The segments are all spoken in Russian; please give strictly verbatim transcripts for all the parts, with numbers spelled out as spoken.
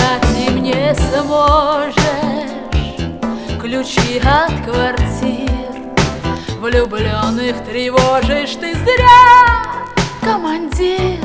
дать им не сможешь ключи от квартир. Влюбленных тревожишь ты зря, командир.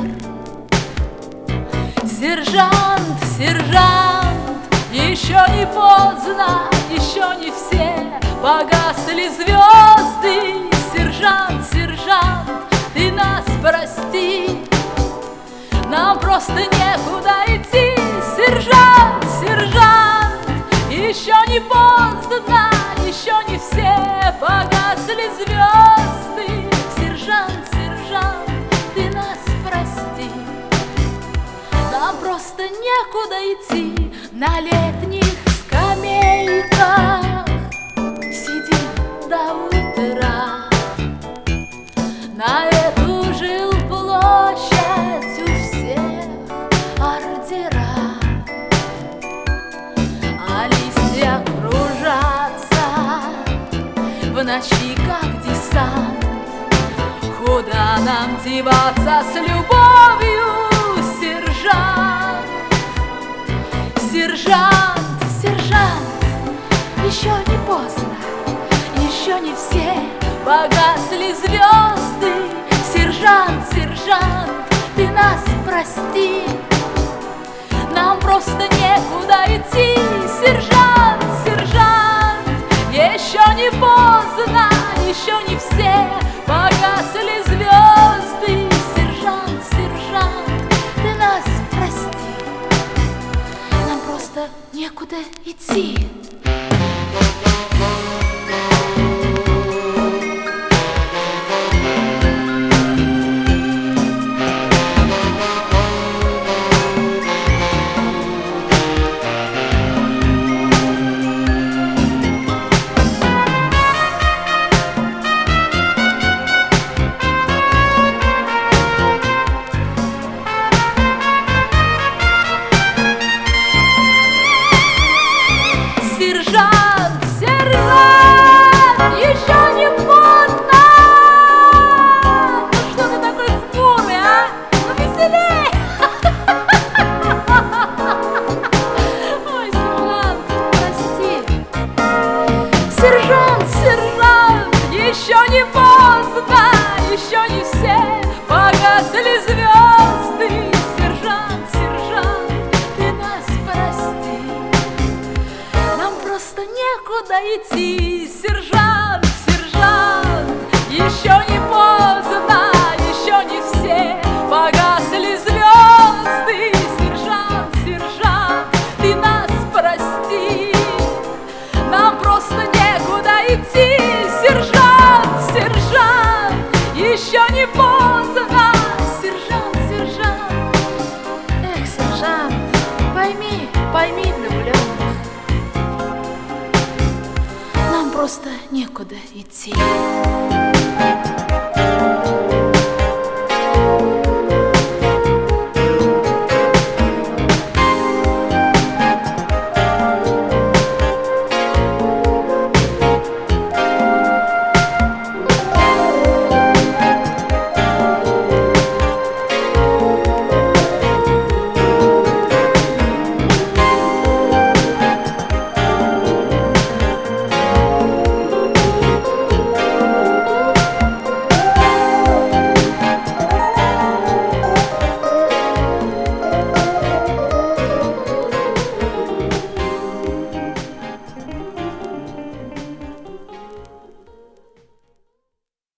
Сержант, сержант, еще не поздно, еще не все погасли звезды. Сержант, сержант, ты нас прости, нам просто некуда идти. Сержант, сержант, еще не поздно, еще не все погасли звезды. Сержант, сержант, ты нас прости, нам просто некуда идти. На летних скамейках сидим до утра, на эту жилплощадь у всех ордера, а листья кружатся в ночи, как десант. Куда нам деваться с любовью, сержант? Сержант, сержант, еще не поздно, еще не все погасли звезды. Сержант, сержант, ты нас прости, нам просто некуда идти. Сержант, сержант, еще не поздно, еще не все погасли звезды. Сержант, сержант, ты нас прости, нам просто некуда идти. Сержант, сержант, еще не поздно. Ну что ты такой хмурый, а? Ну веселей! Ой, сержант, прости. Сержант, сержант, еще не поздно, еще не все погасли звезды. Сержант, сержант, ты нас прости, просто некуда идти. Сержант, сержант, еще не поздно, еще не все погасли звезды. Сержант, сержант, ты нас прости, нам просто некуда идти. Сержант, сержант, еще не поздно. Сержант, сержант, эх, сержант, пойми, пойми влюбленных, просто некуда идти.